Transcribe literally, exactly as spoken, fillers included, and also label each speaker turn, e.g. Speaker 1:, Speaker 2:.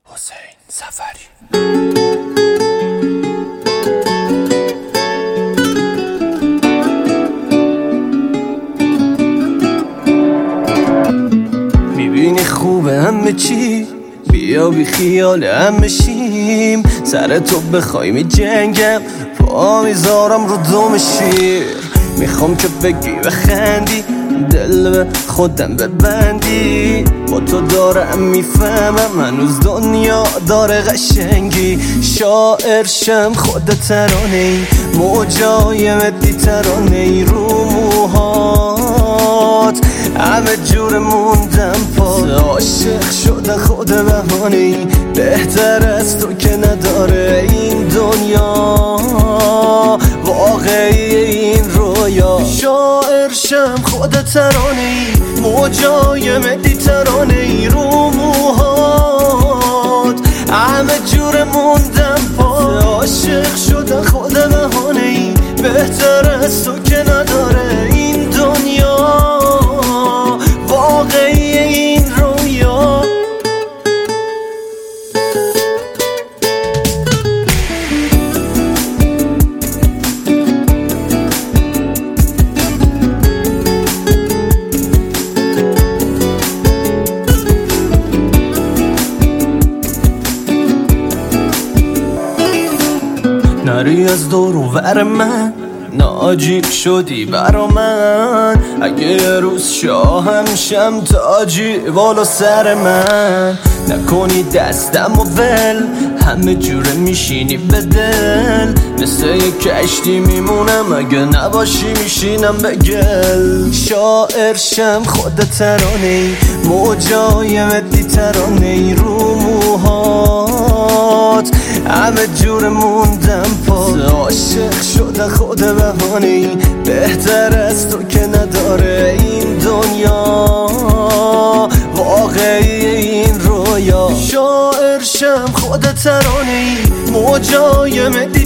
Speaker 1: حسین سفری. میبینی خوبه همه چی، بیا بی خیال هم بشیم، سر تو بخوای می جنگم، پا میذارم رو دوم شیر. میخوام که بگی بخندی، دل به خودم ببندی، با تو دارم میفهمم هنوز دنیا داره قشنگی. شاعر شم خودت ترانه ای، موجای مدی ترانه ای، رو موهات همه جور موندم پاس. عاشق شده خود بهانه ای، بهتر از تو که نداره این دنیا، واقعی این رویا. شاعر شم خودت ترانه ای، موجای مدی ترانه ای، رو موهات همه جور موندم پاس. عاشق شده خود بهانه ای، بهتر از تو که نداره این دنیا، واقعی این رویا. نری از دور و ور من، ناجیب شدی برا من، اگه یه روز شاهم شم تاجی بالا سر من. نکنی دستم و ول، همه جوره میشینی به دل، مثل یه کشتی میمونم اگه نباشی میشینم به گل. شاعر شم خودت ترانه ای، موجای مدی ترانه ای، رو موهات همه جور موندم پاس. عاشق شده خود بهانه ای، بهتر از تو که نداره این دنیا، واقعی این رویا. شاعر شم خودت ترانه ای، موجای مدی